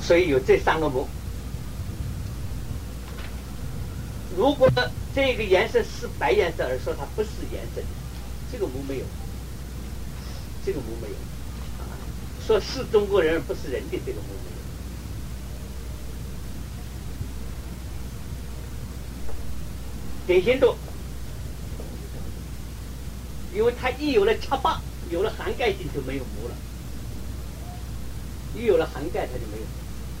所以有这三个模。如果这个颜色是白颜色，而说它不是颜色的，这个模没有，这个模没有。说是中国人而不是人的，这个模没有。典型度，因为它一有了插拔，有了涵盖性就没有模了。一有了涵盖，它就没有。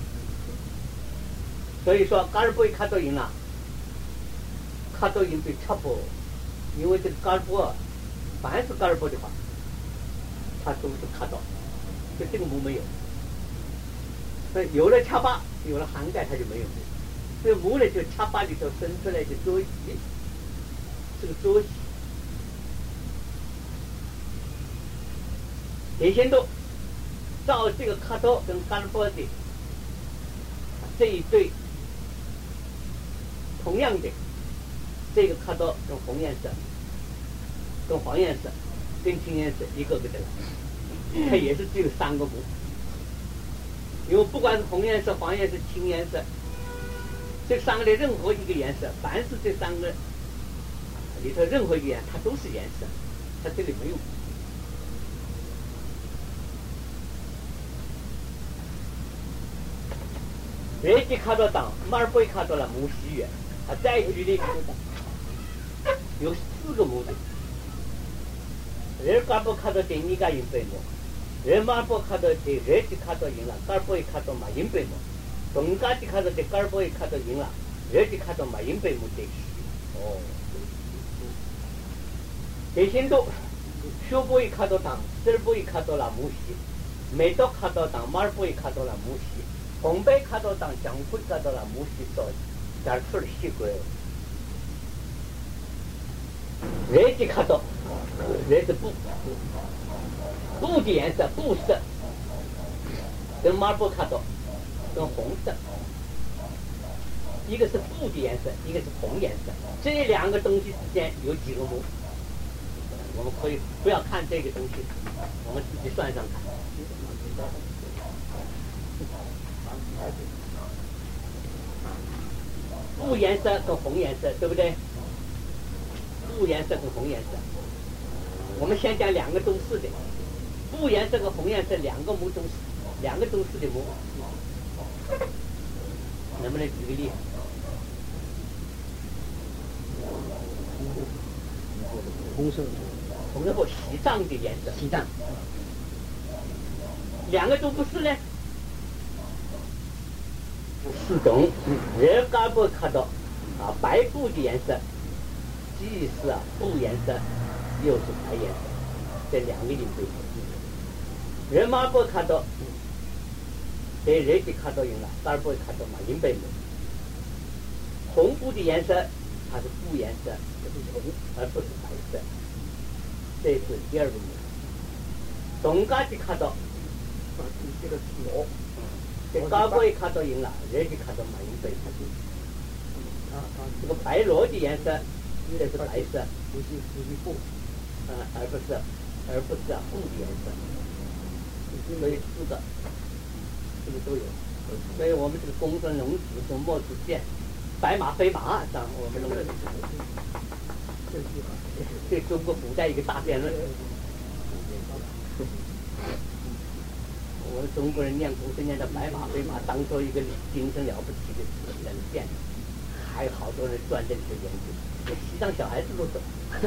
所以说，嘎尔波卡多赢了，卡多赢对插播，因为这个嘎尔波，凡是嘎尔波的话，它都是卡到，所以这个模没有。所以有了插拔，有了涵盖，它就没有模。所以模呢，就插拔里头生出来的桌席，是个桌席。典型度。照这个卡多跟嘎尔波的这一对，同样的，这个卡多跟红颜色、跟黄颜色、跟青颜色一个个的来，它也是只有三个模。因为不管是红颜色、黄颜色、青颜色，这三个的任何一个颜色，凡是这三个里头任何一个颜色，它都是颜色，它这里没有。这几卡多档，马尔波卡多了母西元，它再举例有4个模的。这嘎尔波卡多等你个银白模，这马尔波卡多的这几卡多赢了，嘎尔波卡多嘛银白模，东嘎几卡多的嘎尔波卡多赢了，这几卡多嘛银白模得是。哦，典型度，小波卡多档，小波卡多了母西，美多卡多档，马尔波卡多了母西。红白卡到当江湖卡到了木西到点出了西瓜，热的卡到，热是布的颜色，布色跟马布卡到跟红色，一个是布的颜色，一个是红颜色，这两个东西之间有几个模？我们可以不要看这个东西，我们自己算上看。布颜色跟红颜色，对不对？布颜色跟红颜色，我们先讲两个都是的。布颜色跟红颜色两个模都是，两个都是的模，能不能举个例？ 红色， 红色或西藏的颜色， 西藏， 两个都不是呢。四种，热嘎布看到啊，白布的颜色，既是布颜色，又是白颜色，这两个银对比。热马布看到，在热的看到赢了，嘎布看到嘛银白模。红布的颜色，它是布颜色，而不是白色，这是第二个模。东嘎的看到，这个是罗。这嘎布卡到赢了，热的卡到嘛银白。这个白罗的颜色，这是白色， 不是布， 而不是布的颜色。所以4个，这个都有。所以我们这个公孙龙子跟墨子剑，白马非马，上我们弄的，这中国古代一个大辩论。我们中国人念古诗念的白马非马，当做一个精神了不起的人变，还有好多人钻这里头研究，西藏小孩子都懂。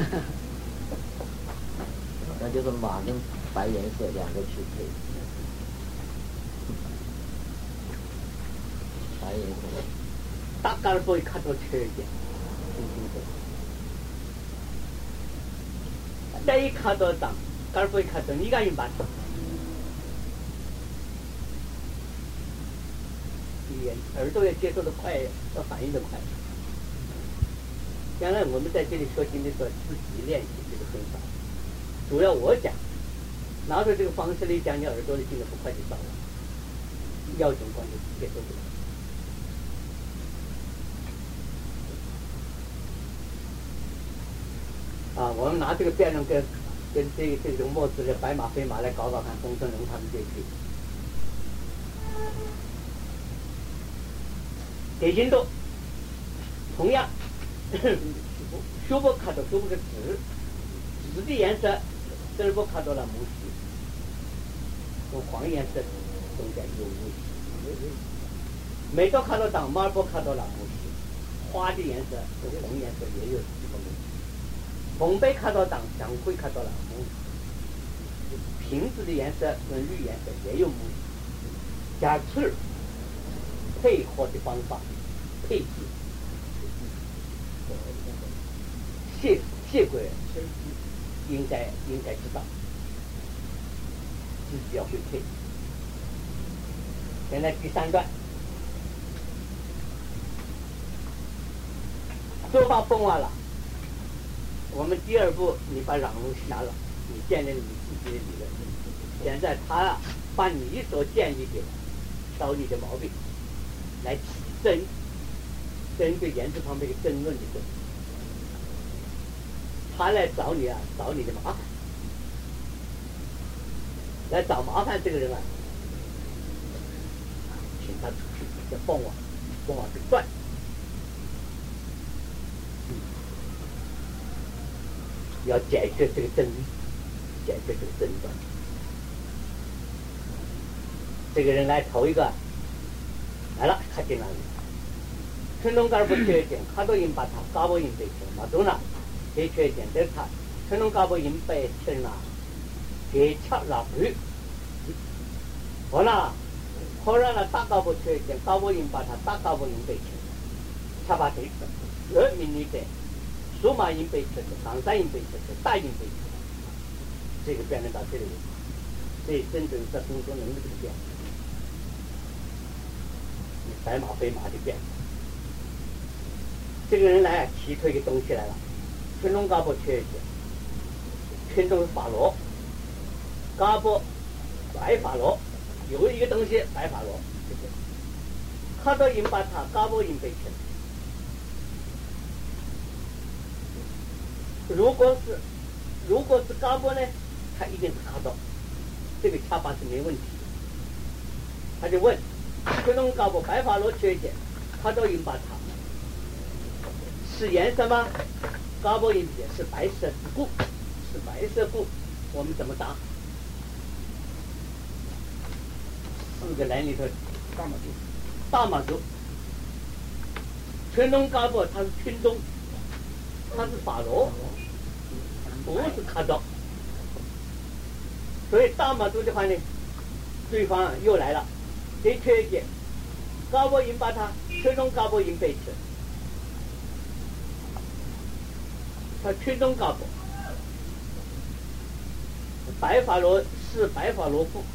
那就是马跟白颜色两个去配，白颜色。 大概不会看到缺一点，再一看到当，gar不会看到你个人办。耳朵要接受的快，要反应的快。将来我们在这里说经的时候，自己练习这个分法。主要我讲，拿着这个方式来讲，你耳朵里听得不快就到了，要紧关就接受不了。啊，我们拿这个辩论跟这种墨子的白马非马来搞搞看，公孙龙他们这句。 대신도同样学不看到学不个纸的颜色，这儿不看到了木须，用黄颜色中间有木须，没到看到当马不看到了木须，花的颜色跟红颜色也有几个木须，红被看到当香会看到了木须，瓶子的颜色跟绿颜色也有木须，加刺配合的方法配置。谢贵人应该知道，自己要会配。现在第3段，做法崩完了，我们第2步你把嚷龙下了，你建立你自己的理论。现在他把你所建议的挑你的毛病来提针对言辞方面的争论的争，他来找你的麻烦，来找麻烦这个人啊，请他出去再帮我去转，要解决这个争议，解决这个争端。这个人来头一个来了，看见了。春冬干不缺点，卡多银把它搞不赢被钱嘛，懂了？给缺点得他，春冬搞不赢被钱啦，给抢了不？好了，后来呢，大搞不缺点，搞不赢把它大搞不赢被钱，他把这个人民里边，数码银被钱，唐山银被钱，大银被钱，这个变成到这里，这真正是工作能力的变。白马黑马的变，这个人来提出一个东西来了，群众搞不缺一些，群众是法罗，搞不白法罗，有一个东西白法罗，他都引把他搞不引被钱，如果是搞不呢，他一定是卡到，这个恰巴是没问题，他就问。这种搞不白法罗缺点，他都引把它是颜色吗？搞不引也是白色之故，是白色故，我们怎么答？4个人里头，大马族，群众搞不他是群众，他是法罗，不是卡到，所以大马族的话呢，对方又来了。这缺点，搞不赢把他，群众搞不赢被吃，他群众搞不，白法罗是白法罗布，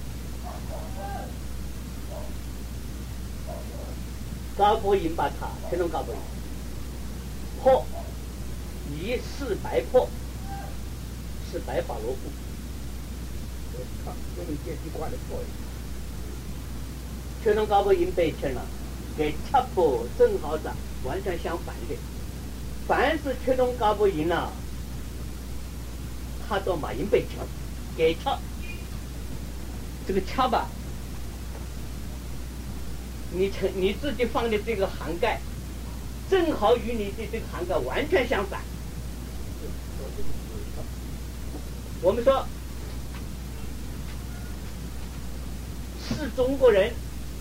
搞不赢把他，群众搞不赢，破，以是白破，是白法罗布， 用你电梯挂的破。 群众搞不赢被钱了，给恰不正好是完全相反的。凡是群众搞不赢了，他都马赢被钱，给恰这个恰吧，你自己放的这个涵盖，正好与你的这个涵盖完全相反。我们说是中国人。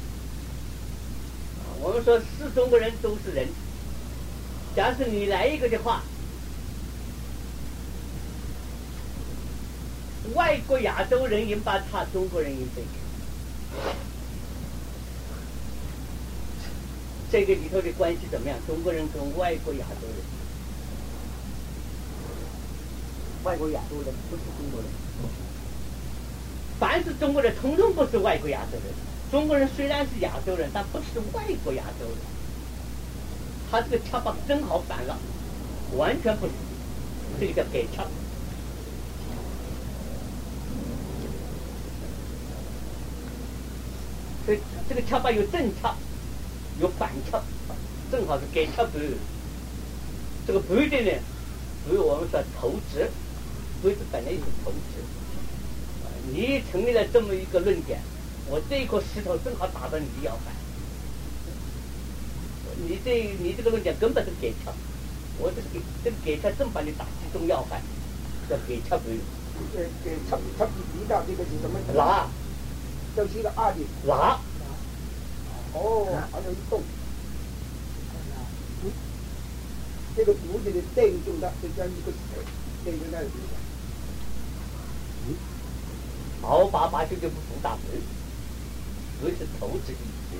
我们说是中国人都是人，假使你来一个的话，外国亚洲人赢把他，中国人赢被这个里头的关系怎么样？中国人跟外国亚洲人，外国亚洲人不是中国人，凡是中国人，统统不是外国亚洲人。中国人虽然是亚洲人，但不是外国亚洲人。他这个恰巴正好反了，完全不是，这个叫改恰。所以这个恰巴有正恰，有反恰，正好是改恰不。这个不的呢，不我们说投掷，不是本来就是投掷。你成立了这么一个论点。我这一颗石头正好打到你的腰板， 你这个论点根本是给巧，我这个给巧正把你打击中要害，叫给巧规律。 给插笔的这个是什么？ 拿， 这是一个二的。 拿。 哦，还有一动。这个读字的对应的就叫一个对应的。 888就不读大字，所以是头字意思。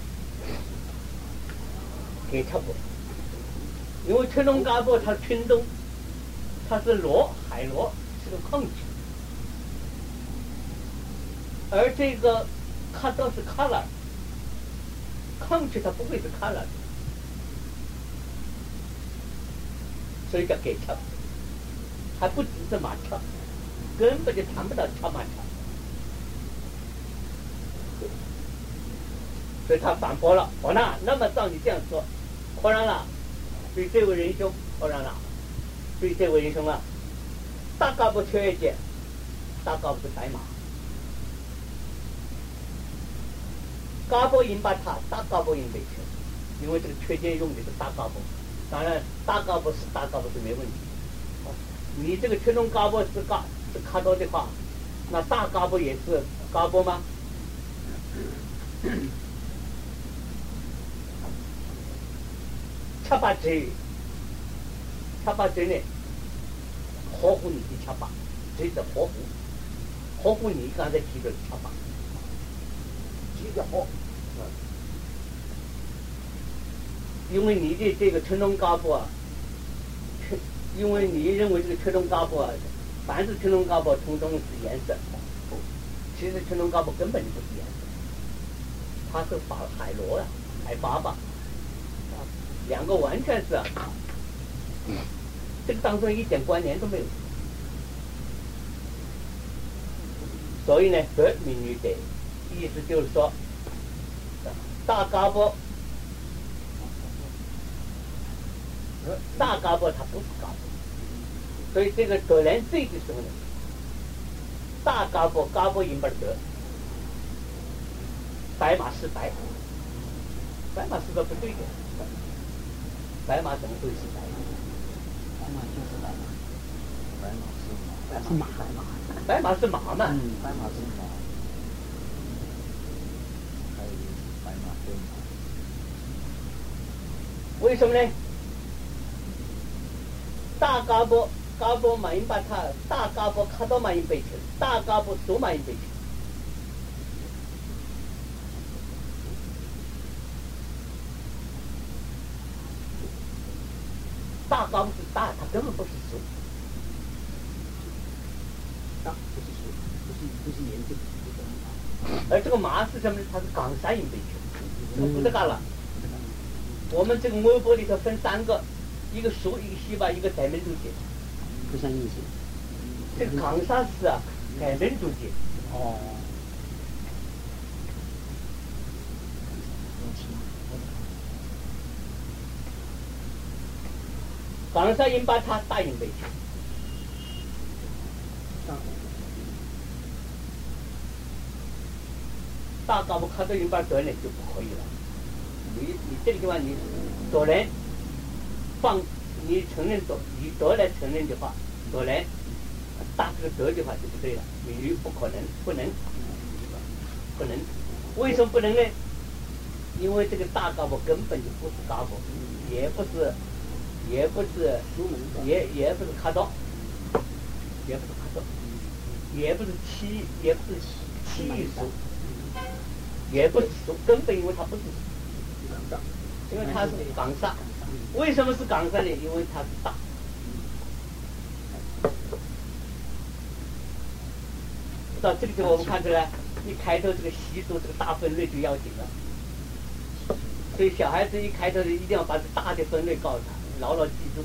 给巧不？因为春龙嘎波它春冬，它是螺，海螺。是个空气，而这个卡都是 color， 空气它不会是 color， 所以叫给巧，还不只是马巧，根本就谈不到巧马巧，所以他反驳了。那么照你这样说，果然了，对这位仁兄，果然了，对这位仁兄啊。大嘎不缺一件，大嘎不是白马，嘎波引把它，大嘎波引被缺，因为这个缺件用的是大嘎波，当然大嘎波是大嘎波是没问题。你这个缺中嘎波是卡多的话，那大嘎波也是嘎波吗？恰巴这呢？合乎你的恰巴，这是合乎你刚才提的恰巴， 提的合。 因为你的这个春龙嘎波啊，因为你认为这个春龙嘎波啊，凡是春龙嘎波通通是颜色，其实春龙嘎波根本就不是颜色，它是海螺啊，海粑，两个完全是。这个当中一点关联都没有，所以呢，得名于得，意思就是说，大嘎波它不是嘎波，所以这个得连这的时候呢，大嘎波引不得，白马是白，白马是个不对的，白马怎么会是白？ 白马就是白马， 白马是马嘛？ 白马是马，还有白马对马。 为什么呢？大嘎波马因把它，大嘎波卡到马因被求，大嘎波索马因被求。大嘎波是大，它根本不是数。 大不是数，不是颜色。 而这个马是什么呢？它是港三音被求，不得干了。我们这个微波里头分3个，一个熟，一个西吧，一个改门注解。 不算印象。 这个港三是啊，改门注解。 哦。 港三音把它大音被求。大嘎不卡到音把得呢就不可以了。你这个地方你得人放你承认得以得来承认的话，得人大这个得的话就不对了，名誉不可能，不能。为什么不能呢？因为这个大嘎不根本就不是嘎不，也不是卡到，也不是七数。也不是数，根本因为它不是数，因为它是港三。为什么是港三呢？因为它是大。到这个地方我们看出来，一开头这个习俗这个大分类就要紧了。所以小孩子一开头一定要把这大的分类告诉他，牢牢记住。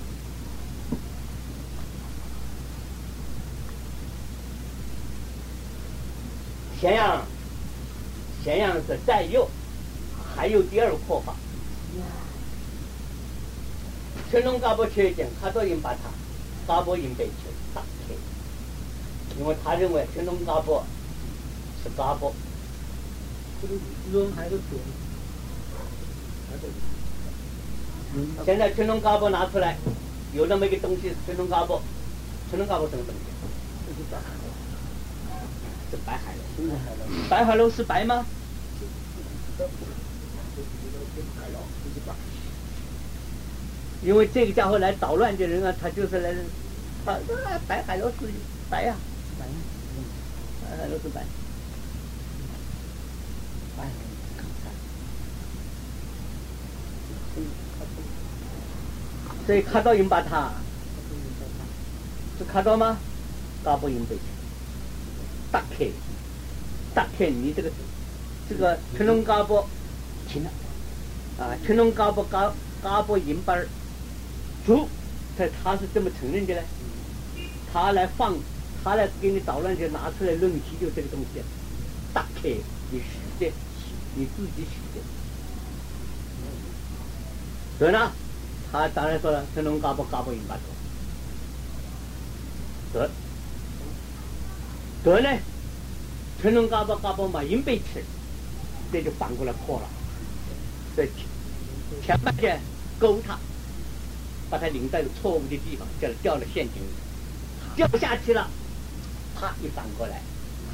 咸阳是在右，还有第二个扩法。春龙嘎波缺点，卡多音把它，嘎波音被求大开，因为他认为春龙嘎波是嘎波。 这个润还是现在春龙高波拿出来，有那么一个东西，春龙高波，春龙高波什么东西？是白海螺。白海螺是白吗？因为这个家伙来捣乱的人啊，他就是来，白海螺是白呀、白海螺是白。白海螺是所以看到银巴塔，是看到吗？高不银北去，打开你这个春龙高波，停了，春龙高波高波银巴主，他是怎么承认的呢？他来给你捣乱就拿出来论题，就这个东西，打开你许的，你自己许的。所以呢，他当然说了，春龙高波银巴主。得呢，春龙高波嘛银被吃，这就反过来破了。所以前半件勾他，把他领在错误的地方，叫他掉了陷阱里，掉下去了，啪一反过来。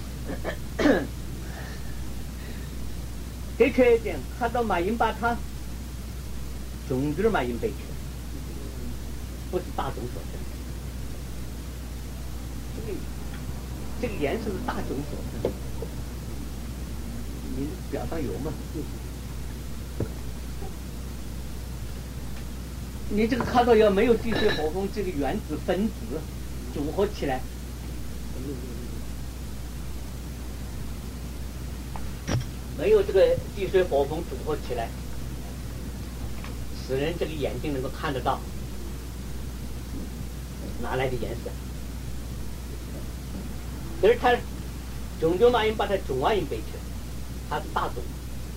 这缺点看到马银把他种子马银被吃，不是大众所生。这个颜色是大众所生，你表上有吗？你这个看到要没有地水火风这个原子分子组合起来，没有这个地水火风组合起来，使人这个眼睛能够看得到，哪来的颜色？可是他种就马因把它种蛙因背去，它是大种，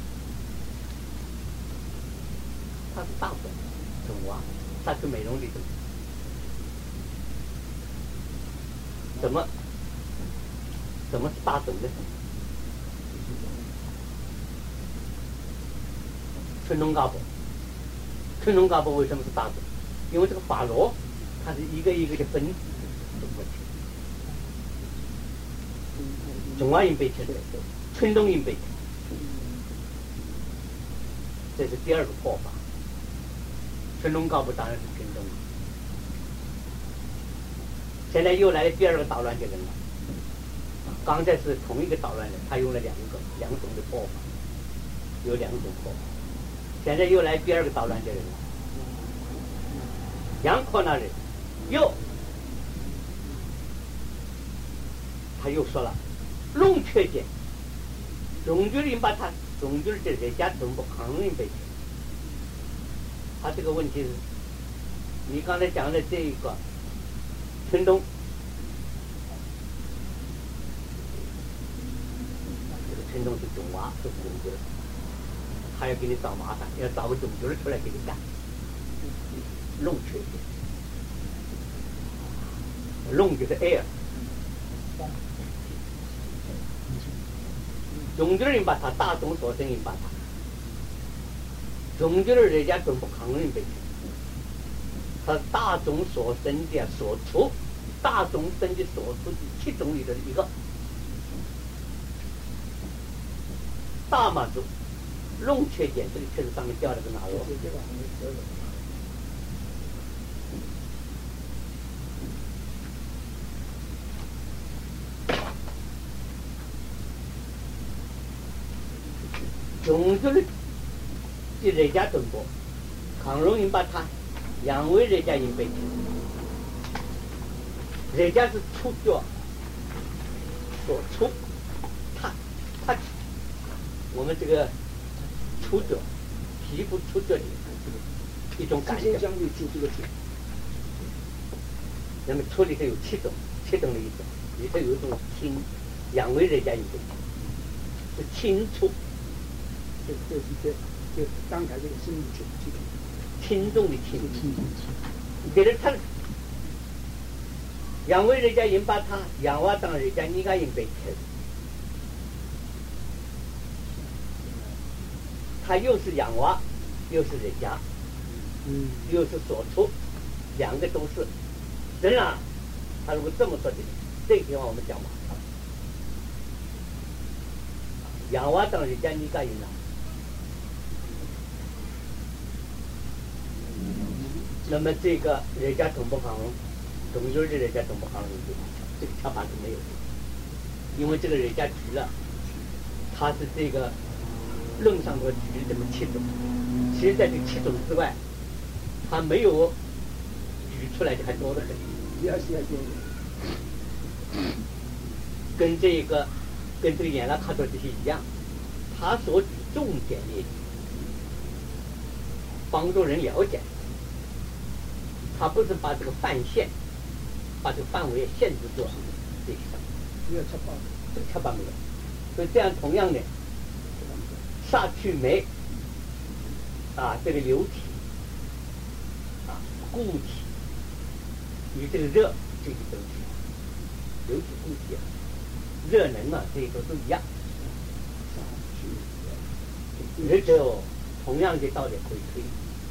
它是大种种蛙，它是美容的种。怎么是大种呢？春龙高波为什么是大种？因为这个法螺它是一个一个的分子走过去。种蛙因被吃，春冬因被吃，这是第二个破法。春冬高波当然是春冬。现在又来了第二个捣乱的人了。刚才是同一个捣乱人，他用了两种的破法，有两种破法。现在又来第二个捣乱的人了。杨阔那人他又说了。弄缺点，种子人把他种子的人家全部抗人被吃。他这个问题是，你刚才讲的这一个春冬，这个春冬是种蛙，是种子，他要给你找麻烦，要找个种子出来给你干，弄缺点，弄就是 air。种子人把他大众所生人把他，种子人家全部抗人被吃，他大众所生的所出，大众生的所出的7种里的一个大马族弄缺点，这个确实上面掉了个哪螺？种子的人家中国，抗容人把他养为人家因被吃，人家是触觉所触，他我们这个触觉皮肤触觉的一种感觉。那么触里头有7种的一种，里头有一种亲，养为人家因被吃，是亲触。 就刚才这个生理学轻重的轻，给人看，养为人家人把他养娃当人家你个人被吃，他又是养娃， 又是人家，又是所处，两个都是。当然，他如果这么说的，这个地方我们讲马超，仰望当人家你干人了。那么这个人家总不可能，总有的人家总不可能有这个恰巴是没有的，因为这个人家举了，他是这个论上头举这么7种，其实在这7种之外，他没有举出来的还多得很。跟这个原来看到这些一样，他所举重点列举，帮助人了解。他不是把这个范限，把这个范围限制住这些上， 没有7、8， 这7、8没有。所以这样同样的，煞去霉啊，这个流体啊，固体与这个热这些东西，流体、固体、热能啊，这些都一样。也只有同样的道理可以推。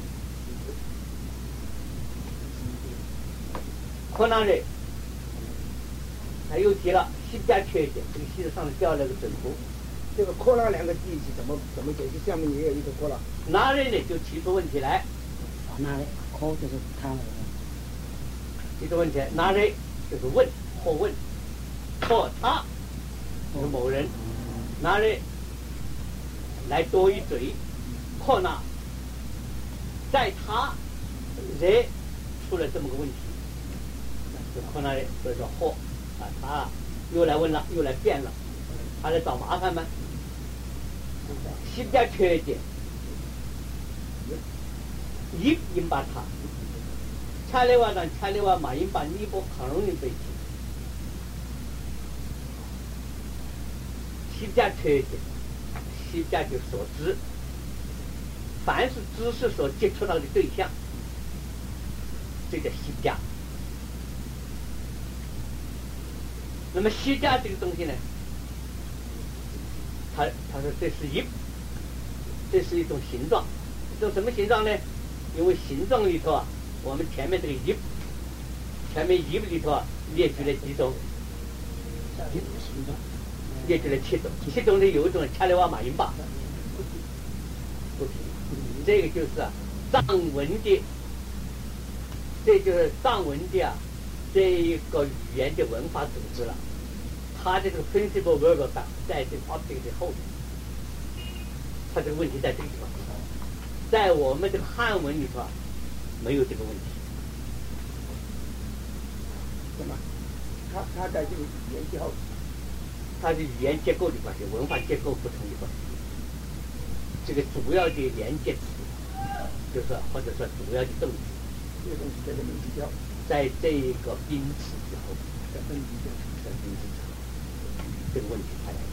河南人，他又提了西家缺点，这个西子上面掉了个准图。 这个科拉2个地址怎么解释？下面也有一个科拉。 拿人呢就提出问题来， 拿人科就是他那个。 提出问题，拿人就是问或问，或他是某人，拿人来多一嘴，或那在他人出了这么个问题。就可能所以说或啊，他又来问了，又来辩了，他来找麻烦吗？西家缺点，一引把他，查理瓦马引把尼泊很容易被提。西家缺点，西家就所知，凡是知识所接触到的对象，这叫西家。那么西家这个东西呢，他说这是一种形状，一种什么形状呢？因为形状里头啊，我们前面这个前面里头啊列举了几种，列举了7种，7种里有一种恰里瓦马因巴，不平，这个就是藏文的，这就是藏文的啊。这一个语言的文化组织了，它的这个 principal verb 在这个 object 的后面，它这个问题在这个地方，在我们这个汉文里头啊，没有这个问题。 什么？它在这个语言结构， 它的语言结构的关系，文化结构不同的关系。这个主要的连接词，就是或者说主要的动词， 这个东西叫做名词交。 在这一个宾词之后，在宾词之后，这个问题才来了。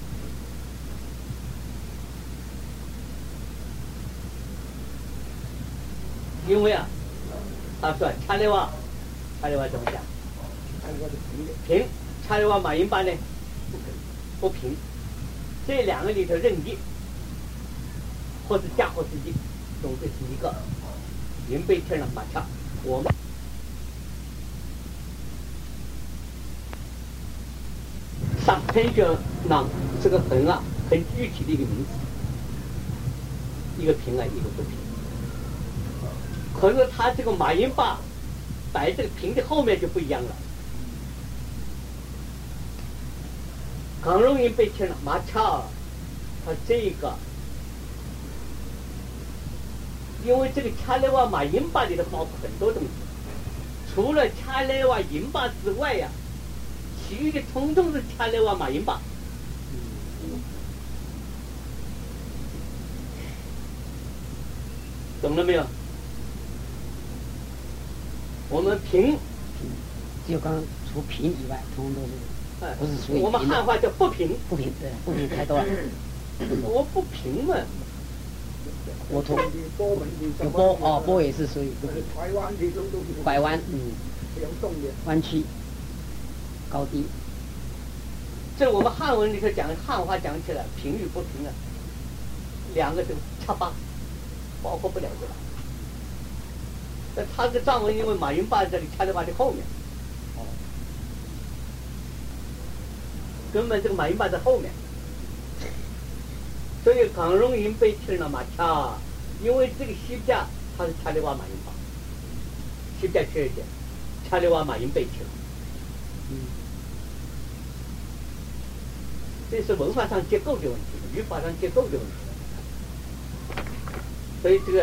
因为啊，他说查理瓦怎么讲？平，查理瓦马因巴呢不平，这2个里头任一，或是加或是一，总归是一个。银杯天上马恰，我们。上天学那这个横啊，很具体的一个名词，一个平啊，一个不平。可是他这个马因巴摆这个平的后面就不一样了，很容易被听了马恰，他这个，因为这个恰雷瓦马因巴里头包括很多东西，除了恰雷瓦因巴之外呀。其余的统统是恰雷瓦马因巴，懂了没有？我们平， 就刚除平以外，统统都是，不是属于我们汉话叫不平， 不平，对，不平太多了。 我不平嘛。 我从波也是属于不平。拐弯，弯曲。高低， 这我们汉文里头讲汉话讲起来，平与不平啊，2个都恰巴， 包括不了的。那他的藏文因为马云坝这里掐里洼的后面，根本这个马云坝在后面，所以港荣营被切了嘛掐，因为这个西架它是掐里洼马云坝，西架缺一点，掐里洼马云被切了。这是文化上结构的问题，语法上结构的问题。所以这个，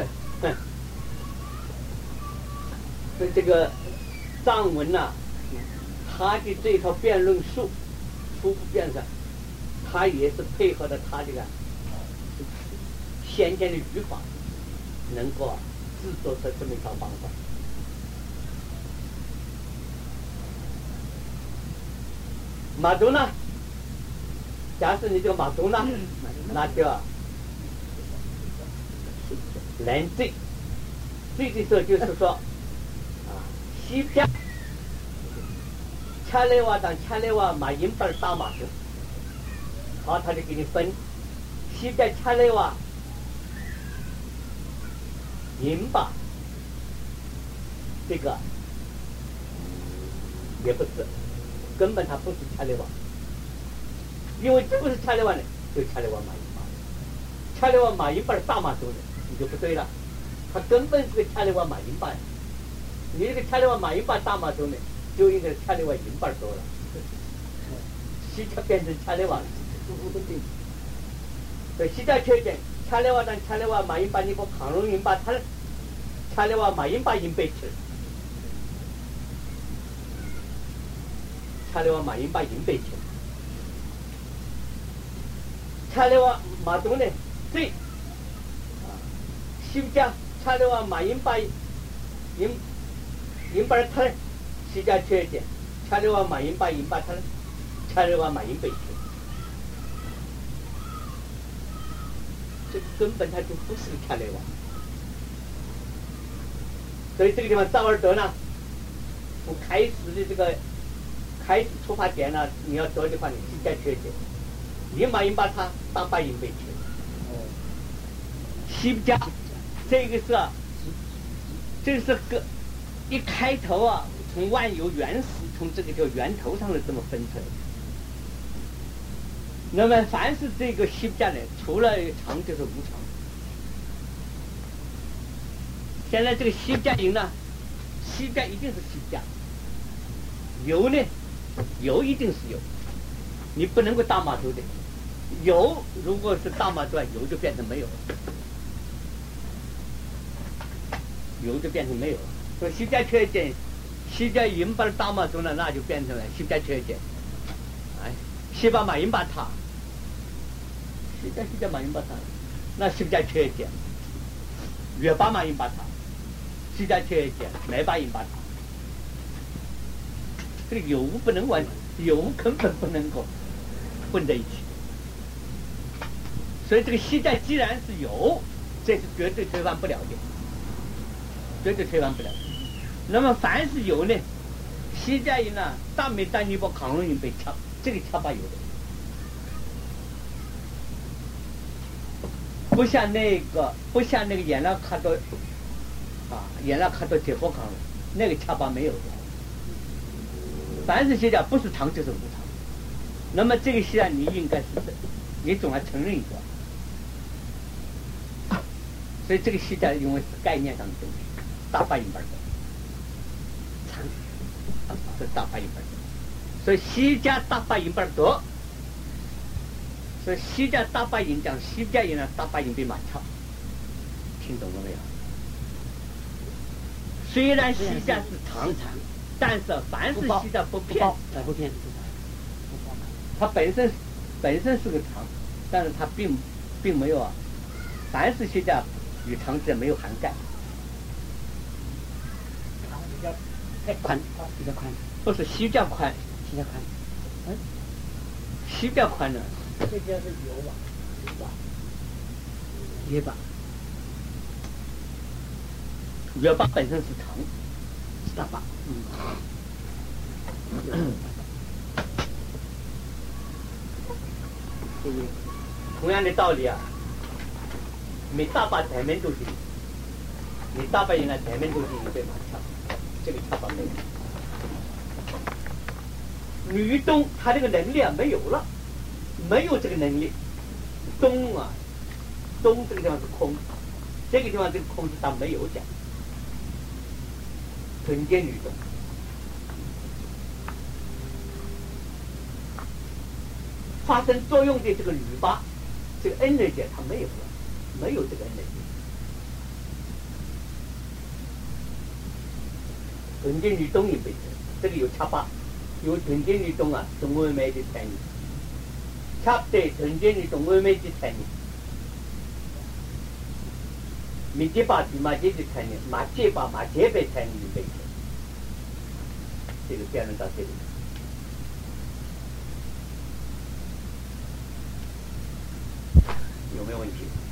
所以这个藏文呐、他的这套辩论术，初步辩证，他也是配合着他这个先见的语法，能够制作出这么一套方法。马祖呢？假使你这个马祖呢，那叫连缀。缀的时候就是说，西边掐来瓦当掐来瓦马银板大马祖，好，他就给你分西边掐来瓦银把，这个也不是，根本它不是掐来瓦。因为这不是掐里洼的，就掐里洼马银把，掐里洼马银把大马族的，你就不对了。它根本是个掐里洼马银把，你这个掐里洼马银把大马族呢，就应该是掐里洼银把多了，西家变成掐里洼了，所以西家缺点，掐里洼当掐里洼马银把你不抗荣银把它，掐里洼马银把银被吃，掐里洼马银把银被吃。掐里洼马东呢，对，西家掐里洼马银把银把他，西家缺一点，掐里洼马银把银把他，掐里洼马银被缺，这根本它就不是掐里洼。所以这个地方赵尔德呢，从开始的这个开始出发点呢，你要得的话，你西家缺一点。银马银把它大把银被吃，西家这个是啊，这是个一开头啊，从万有原始从这个叫源头上的这么分出来的。那么凡是这个西家呢，除了常就是无常。现在这个西家银呢，西家一定是西家，有呢，有一定是有，你不能够大码头的。有，如果是大码头，有就变成没有了，有就变成没有了。说西家缺一点，西家银把大码头呢，那就变成了西家缺一点。哎，西把马银把它，西家马银把它，那西家缺一点。月把马银把它，西家缺一点，没把银把它。这个有无不能完，有无根本不能够混在一起。所以这个西家既然是有，这是绝对推翻不了的，绝对推翻不了。那么凡是有呢，西家银呢，大美大尼泊抗荣银被掐，这个掐把有的，不像那个延拉卡多延拉卡多铁佛抗荣，那个掐把没有的。凡是西家不是常就是无常，那么这个西家你应该是你总要承认一个。所以这个西家因为是概念上的东西，大把银本的，长，是大把银本的，所以西家大把银本多，所以西家大把银讲西家银呢大把银被马超，听懂了没有？虽然西家是长，但是凡是西家不骗， 不骗， 它本身是个长，但是它并没有啊，凡是西家与常识没有涵盖， 太宽，比较宽， 不是西家宽， 比较宽， 西家宽呢？ 这叫是有吧？ 约吧， 约把本身是长， 是大把， 同样的道理啊，每大把台面都是你大白银呢前面都是一对马桥，这个桥法没有。吕东他这个能力啊没有了，没有这个能力。东这个地方是空，这个地方这个空是他没有讲。纯见吕东，发生作用的这个吕八，这个 n 人节它没有了，没有这个 n 人节。纯见吕东一辈子，这个有恰巴。有纯见律动啊，中文媒的参与，差不多纯见律动文媒的参与，米结巴比马结的参与，马结巴马结被参与一辈子，这个辩论到这里，有没有问题？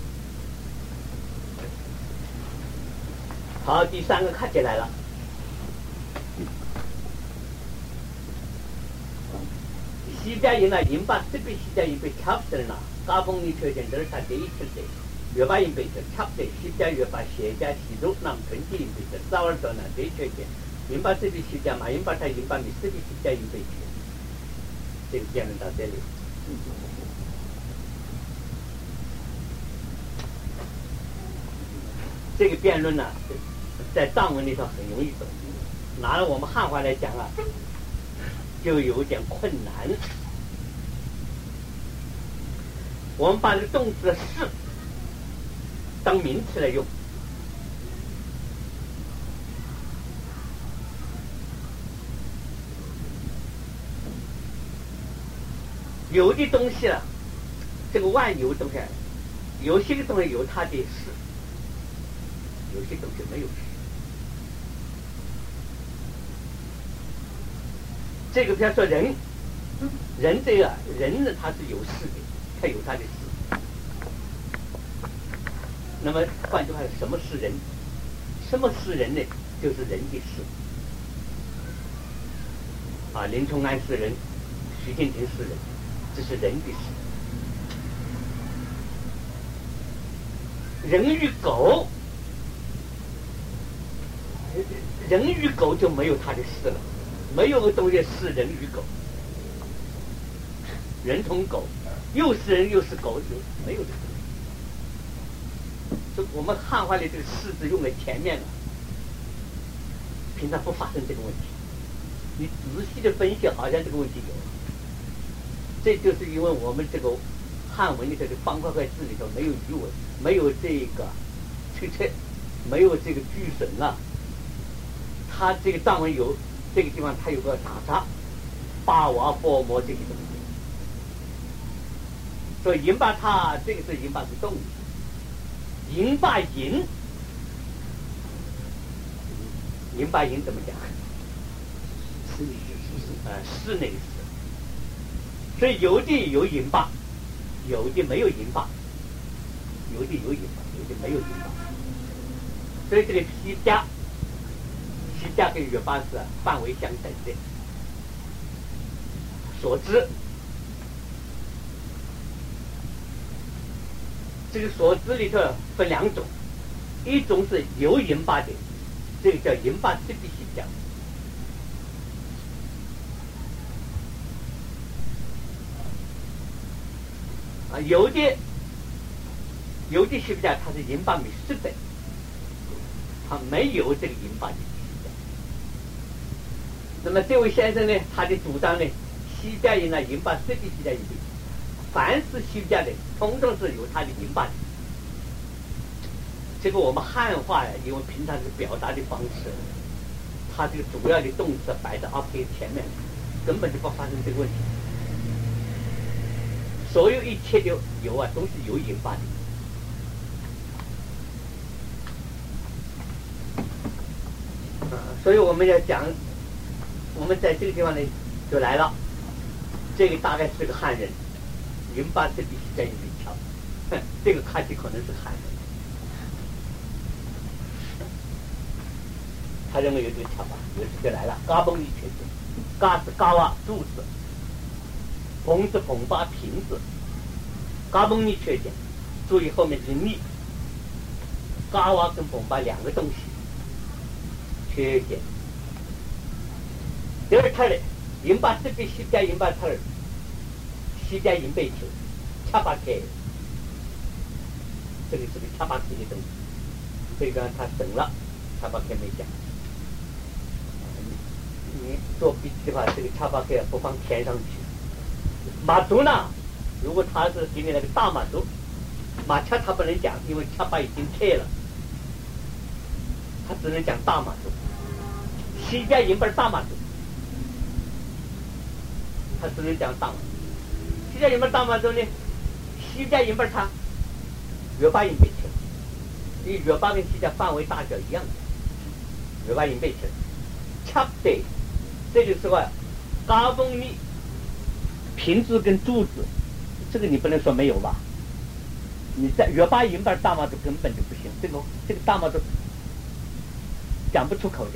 好，第三个看起来了。西家人啊，人把这边西家人被插死了，加工的条件都是他第一次的，越把人被插的，西家越把谢家西周那么纯体人被早儿到呢这条件，人把这边西家嘛，人把他人把你这边西家人被这个辩论到这里。这个辩论呢，在藏文里头很容易懂，拿了我们汉话来讲啊。就有点困难。我们把这个动词的是当名词来用，有的东西啊，这个万有东西，有些东西有它的是，有些东西没有是。这个比方说人这个人呢，他是有事的，他有他的事。那么换句话说，什么是人？什么是人呢？就是人的事。啊，林冲安是人，徐静亭是人，这是人的事。人与狗，人与狗就没有他的事了。没有个东西是人与狗，人同狗，又是人又是狗，没有这个东西。就我们汉话里这个“是”字用在前面了，平常不发生这个问题。你仔细的分析，好像这个问题有。这就是因为我们这个汉文里头的方块块字里头没有语文，没有这个推测，没有这个句损啊。它这个藏文有。这个地方它有个打叉，巴瓦波摩这个东西，所以银巴它这个是银巴是动词，银巴银，银巴银怎么讲？是那个是，所以有的有银巴，有的没有银巴，有的有银巴，有的没有银巴，所以这个西家。西家跟越巴是范围相等的，所知。这个所知里头分两种，一种是有银巴的，这个叫银巴这比西家。啊，有的西家它是银巴米是的，它没有这个银巴的。那么这位先生呢，他的主张呢，西家人呢，银巴是比西家人的，凡是西家的，通通是有他的银巴的。这个我们汉话呀，因为平常这个表达的方式，它这个主要的动词摆在앞에前面，根本就不发生这个问题。所有一切的有啊，都是有引发的。所以我们要讲，我们在这个地方呢就来了，这个大概是个汉人，银巴这比西家人比强，这个看起可能是汉人。他认为有这个巧法，有这个来了，嘎嘣一拳子，嘎是嘎哇柱子，蓬是蓬巴瓶子，嘎嘣一拳子，注意后面是逆， 嘎瓦跟崩巴两个东西缺陷。第二套嘞，银巴这边西加银巴套儿，西加银贝球，恰巴开，这个是个恰巴开的东西，所以说他省了，恰巴开没讲。你做笔记的话，这个恰巴开不放填上去。马族呢，如果他是给你那个大马族，马恰他不能讲，因为恰巴已经开了，他只能讲大马族。西加银巴大马族。他只能讲大马，西加银巴大马族呢，西加银巴它约巴银贝球，因为约巴跟西加范围大小一样的，约巴银贝球，恰对，这个时候啊，嘎嘣你瓶子跟柱子，这个你不能说没有吧？你在约巴银巴大马族根本就不行，这个大马族讲不出口的。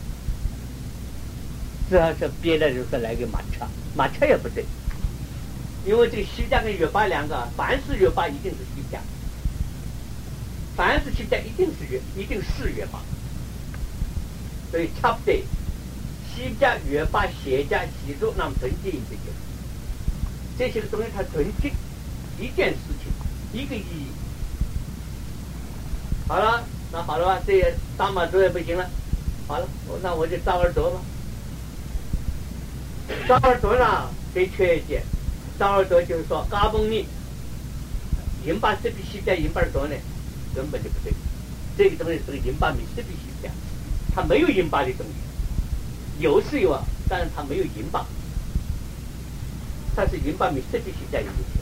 这要是别的就是来个马车也不对，因为这个西加跟约巴两个，凡是约巴一定是西加，凡是西加一定是约巴，所以差不对，西加约巴斜加西族那么纯净一个，这些个东西它纯净一件事情一个意义。好了，那好了吧，这些大马族也不行了，好了，那我就照耳朵吧。照耳朵呢，最缺陷。照耳朵就是说，嘎嘣你，银巴这比西加银巴多呢，根本就不对。这个东西是个银巴米这比西加，它没有银巴的东西，有是有啊，但是它没有银巴，它是银巴米这比西加有东西。